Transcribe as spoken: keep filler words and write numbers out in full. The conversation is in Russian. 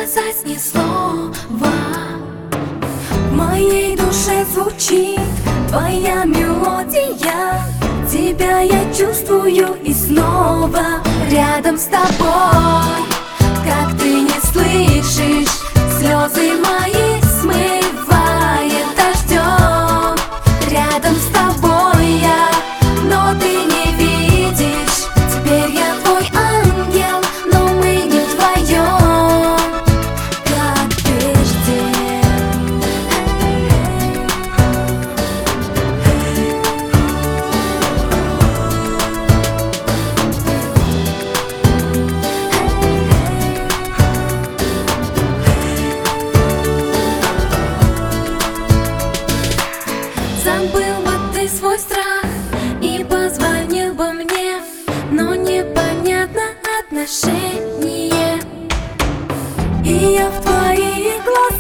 сказать ни слова. В моей душе звучит твоя мелодия. Тебя я чувствую и снова рядом с тобой. Как ты не слышишь, слезы мои смывает дождем. Рядом с тобой я, но ты не видишь. Теперь я твой ангел, но мы не вдвоем, как прежде. Забыл бы ты свой страх и позвонил бы мне, но непонятно отношение. И я в твоих глазах